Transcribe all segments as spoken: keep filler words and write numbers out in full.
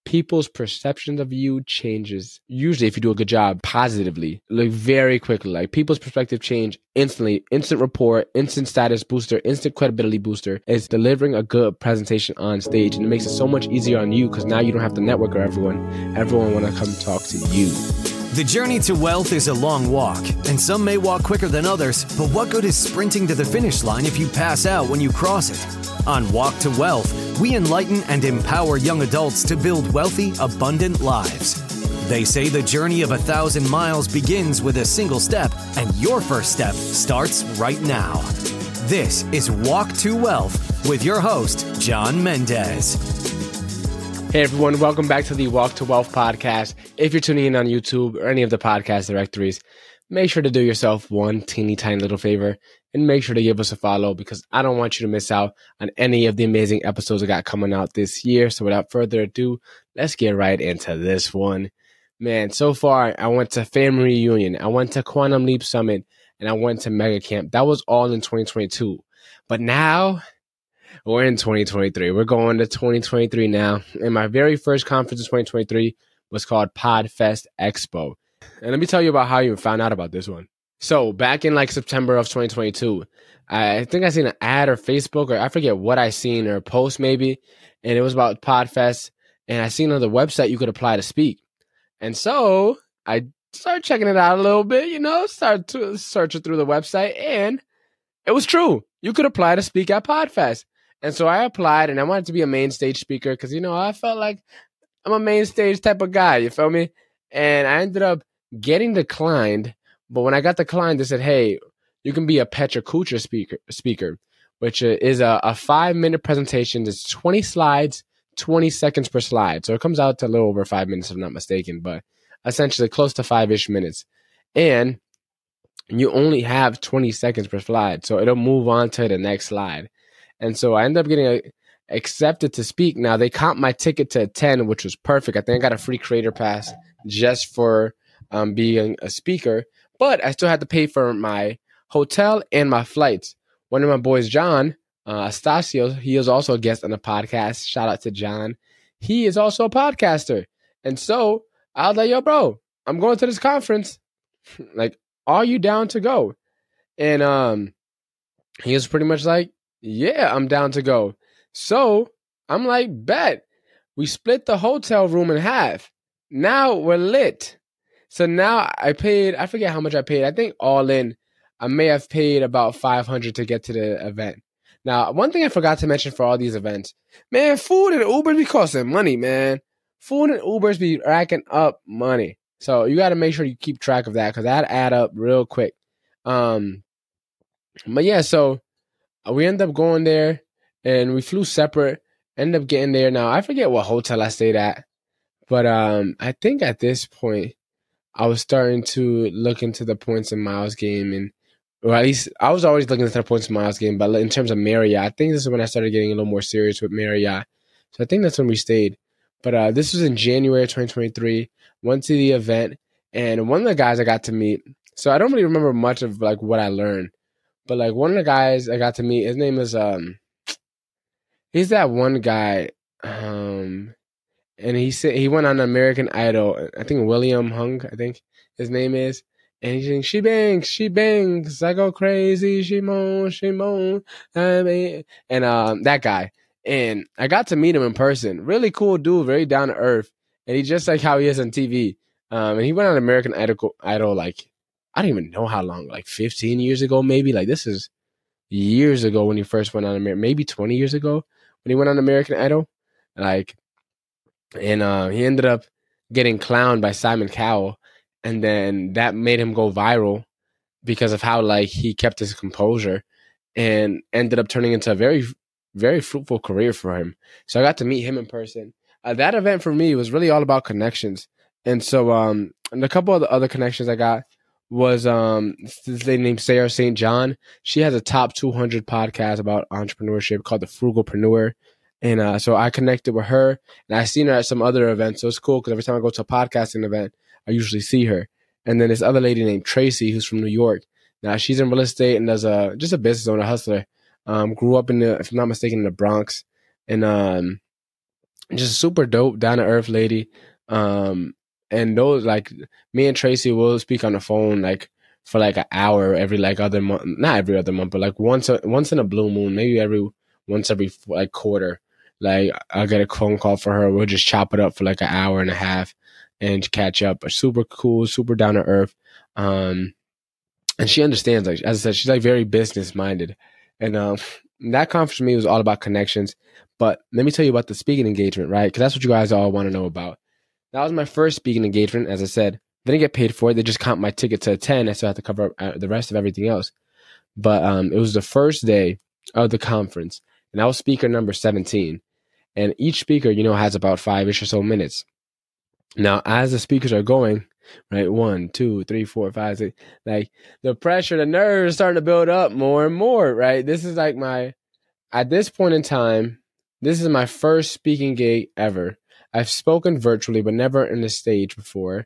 people's perceptions of you changes, usually if you do a good job, positively, like very quickly. Like people's perspective change instantly. Instant rapport, instant status booster, instant credibility booster is delivering a good presentation on stage. And it makes it so much easier on you because now you don't have to network with everyone. Everyone want to come talk to you. The journey to wealth is a long walk, and some may walk quicker than others, but what good is sprinting to the finish line if you pass out when you cross it? On Walk to Wealth, we enlighten and empower young adults to build wealthy, abundant lives. They say the journey of a thousand miles begins with a single step, and your first step starts right now. This is Walk to Wealth with your host, John Mendez. Hey everyone, welcome back to the Walk to Wealth podcast. If you're tuning in on YouTube or any of the podcast directories, make sure to do yourself one teeny tiny little favor and make sure to give us a follow because I don't want you to miss out on any of the amazing episodes I got coming out this year. So without further ado, let's get right into this one. Man, so far I went to Family Reunion, I went to Quantum Leap Summit, and I went to Mega Camp. That was all in twenty twenty-two. But now we're in twenty twenty-three. We're going to twenty twenty-three now. And my very first conference in twenty twenty-three was called PodFest Expo. And let me tell you about how I even found out about this one. So back in like September of twenty twenty-two, I think I seen an ad or Facebook or I forget what I seen or a post maybe. And it was about PodFest. And I seen on the website you could apply to speak. And so I started checking it out a little bit, you know, started to searching through the website. And it was true. You could apply to speak at PodFest. And so I applied and I wanted to be a main stage speaker because, you know, I felt like I'm a main stage type of guy. You feel me? And I ended up getting declined. But when I got declined, they said, hey, you can be a Petra Kuchar speaker, speaker which is a, a five minute presentation. There's twenty slides, twenty seconds per slide. So it comes out to a little over five minutes, if I'm not mistaken, but essentially close to five ish minutes. And you only have twenty seconds per slide. So it'll move on to the next slide. And so I ended up getting a, accepted to speak. Now, they comped my ticket to attend, which was perfect. I think I got a free creator pass just for um, being a speaker. But I still had to pay for my hotel and my flights. One of my boys, John uh, Astasio, he is also a guest on the podcast. Shout out to John. He is also a podcaster. And so I was like, yo, bro, I'm going to this conference. Like, are you down to go? And um, he was pretty much like, yeah, I'm down to go. So I'm like, bet. We split the hotel room in half. Now we're lit. So now I paid, I forget how much I paid. I think all in, I may have paid about five hundred dollars to get to the event. Now, one thing I forgot to mention for all these events, man, food and Ubers be costing money, man. Food and Ubers be racking up money. So you got to make sure you keep track of that because that add up real quick. Um, but yeah, so we ended up going there and we flew separate, ended up getting there. Now, I forget what hotel I stayed at, but um, I think at this point, I was starting to look into the points and miles game. And, or at least I was always looking into the points and miles game, but in terms of Marriott, I think this is when I started getting a little more serious with Marriott. So I think that's when we stayed. But uh, this was in January twenty twenty-three, went to the event, and one of the guys I got to meet, so I don't really remember much of like what I learned. But like one of the guys I got to meet, his name is um, he's that one guy, um, and he said he went on American Idol. I think William Hung, I think his name is, and he's saying she bangs, she bangs, I go crazy, she moans, she moans, I mean, and um, that guy, and I got to meet him in person. Really cool dude, very down to earth, and he just like how he is on T V. Um, and he went on American Idol, Idol like. I don't even know how long, like fifteen years ago, maybe. Like this is years ago when he first went on American, maybe twenty years ago when he went on American Idol. Like, and uh, he ended up getting clowned by Simon Cowell, and then that made him go viral because of how like he kept his composure, and ended up turning into a very, very fruitful career for him. So I got to meet him in person. Uh, that event for me was really all about connections, and so um, and a couple of the other connections I got. Was um this lady named Sarah Saint John. She has a top two hundred podcast about entrepreneurship called The Frugalpreneur. And uh, so I connected with her, and I seen her at some other events. So it's cool because every time I go to a podcasting event, I usually see her. And then this other lady named Tracy, who's from New York. Now she's in real estate and does a just a business owner, hustler. Um, grew up in the, if I'm not mistaken, in the Bronx. And um, just super dope, down to earth lady. Um, and those like me and Tracy will speak on the phone like for like an hour every like other month, not every other month, but like once a, once in a blue moon, maybe every once every like quarter. Like I'll get a phone call for her. We'll just chop it up for like an hour and a half and catch up. But super cool, super down to earth. Um, and she understands. Like as I said, she's like very business minded, and um, that conference for me was all about connections. But let me tell you about the speaking engagement, right? Because that's what you guys all want to know about. That was my first speaking engagement. As I said, didn't get paid for it. They just comp my ticket to attend. I still have to cover up the rest of everything else. But um, it was the first day of the conference, and I was speaker number seventeen. And each speaker, you know, has about five-ish or so minutes. Now, as the speakers are going, right, one, two, three, four, five, six, like the pressure, the nerves starting to build up more and more, right? This is like my, at this point in time, this is my first speaking gig ever. I've spoken virtually, but never in the stage before,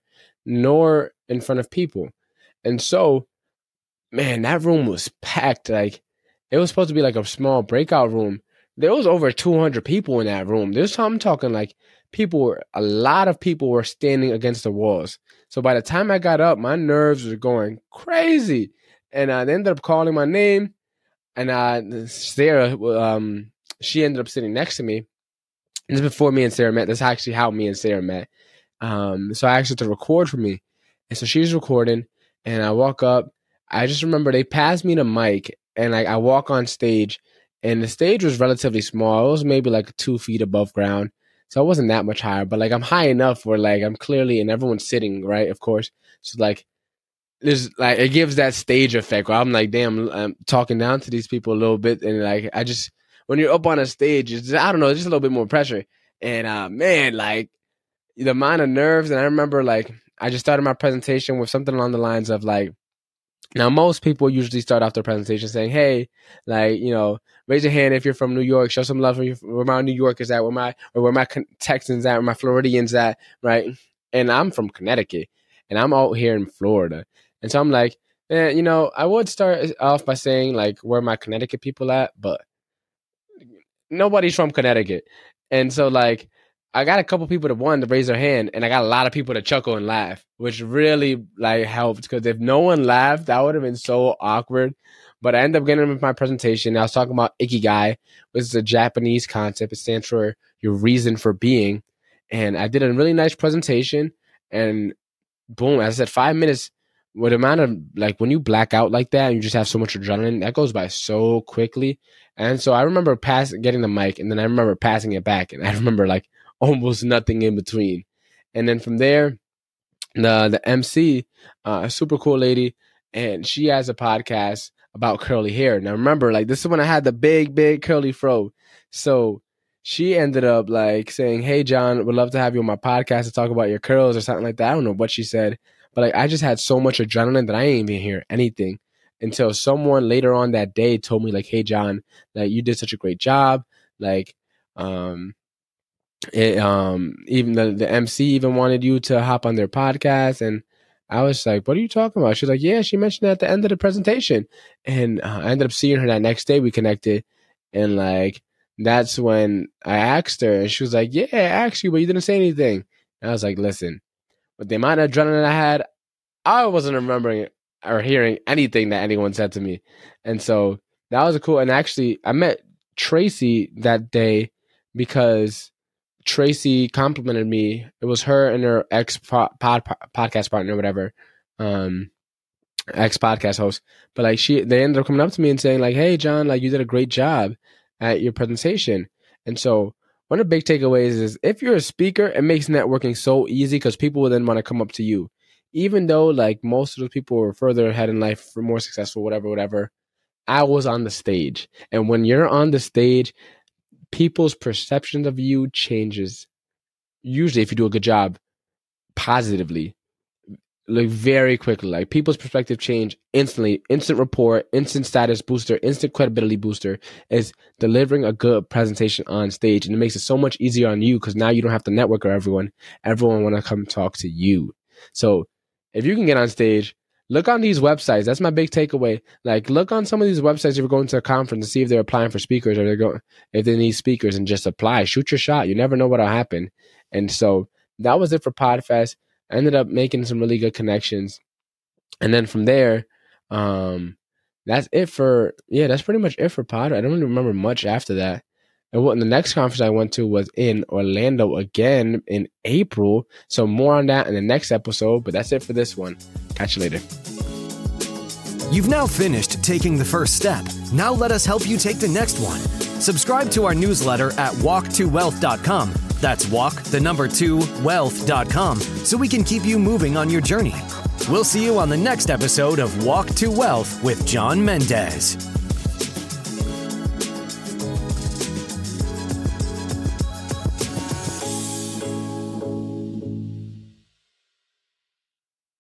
nor in front of people. And so, man, that room was packed. Like, it was supposed to be like a small breakout room. There was over two hundred people in that room. There's I'm talking like people were, a lot of people were standing against the walls. So by the time I got up, my nerves were going crazy. And uh, they ended up calling my name. And uh, Sarah, um, she ended up sitting next to me. This is before me and Sarah met. That's actually how me and Sarah met. Um, so I asked her to record for me. And so she's recording. And I walk up. I just remember they passed me the mic. And like I walk on stage. And the stage was relatively small. It was maybe like two feet above ground. So I wasn't that much higher. But like I'm high enough where like I'm clearly, and everyone's sitting, right? Of course. So like, there's like, it gives that stage effect where I'm like, damn, I'm talking down to these people a little bit. And like, I just, when you're up on a stage, it's just, I don't know, it's just a little bit more pressure. And uh, man, like the amount of nerves. And I remember like, I just started my presentation with something along the lines of like, now, most people usually start off their presentation saying, hey, like, you know, raise your hand if you're from New York, show some love for you, where my New Yorkers at, where my, or where my Texans at, where my Floridians at, right? And I'm from Connecticut, and I'm out here in Florida. And so I'm like, eh, you know, I would start off by saying, like, where my Connecticut people at, but nobody's from Connecticut. And so, like, I got a couple people that wanted to raise their hand, and I got a lot of people to chuckle and laugh, which really like helped, because if no one laughed, that would have been so awkward. But I ended up getting with my presentation. I was talking about Ikigai, which is a Japanese concept. It stands for your reason for being. And I did a really nice presentation, and boom, as I said, five minutes, with the amount of, like, when you black out like that and you just have so much adrenaline, that goes by so quickly. And so I remember pass, getting the mic, and then I remember passing it back, and I remember, like, almost nothing in between. And then from there, the the M C, uh, a super cool lady, and she has a podcast about curly hair. Now remember, like, this is when I had the big, big curly fro. So she ended up like saying, hey, John, would love to have you on my podcast to talk about your curls or something like that. I don't know what she said, but like I just had so much adrenaline that I ain't even hear anything until someone later on that day told me, like, hey, John, like, you did such a great job. Like, um, It, um, even the, the M C even wanted you to hop on their podcast. And I was like, what are you talking about? She's like, yeah, she mentioned it at the end of the presentation. And uh, I ended up seeing her that next day. We connected. And like, that's when I asked her, and she was like, yeah, I asked you, but you didn't say anything. And I was like, listen, with the amount of adrenaline I had, I wasn't remembering or hearing anything that anyone said to me. And so that was a cool. And actually, I met Tracy that day because Tracy complimented me. It was her and her ex pod, pod, podcast partner, or whatever, um, ex podcast host. But like she, they ended up coming up to me and saying, like, "Hey, John, like, you did a great job at your presentation." And so one of the big takeaways is, if you're a speaker, it makes networking so easy because people will then want to come up to you, even though like most of those people were further ahead in life, for more successful, whatever, whatever. I was on the stage, and when you're on the stage, people's perception of you changes, usually if you do a good job, positively, like very quickly. Like people's perspective change instantly. Instant rapport, instant status booster, instant credibility booster is delivering a good presentation on stage. And it makes it so much easier on you because now you don't have to network with everyone. Everyone want to come talk to you. So if you can get on stage, look on these websites. That's my big takeaway. Like, look on some of these websites if you're going to a conference and see if they're applying for speakers or they're going if they need speakers, and just apply. Shoot your shot. You never know what'll happen. And so that was it for PodFest. I ended up making some really good connections. And then from there, um, that's it for, yeah, that's pretty much it for Pod. I don't really remember much after that. And what the next conference I went to was in Orlando again in April. So more on that in the next episode, but that's it for this one. Catch you later. You've now finished taking the first step. Now let us help you take the next one. Subscribe to our newsletter at walk to wealth dot com. That's walk, the number two, wealth dot com, so we can keep you moving on your journey. We'll see you on the next episode of Walk to Wealth with John Mendez.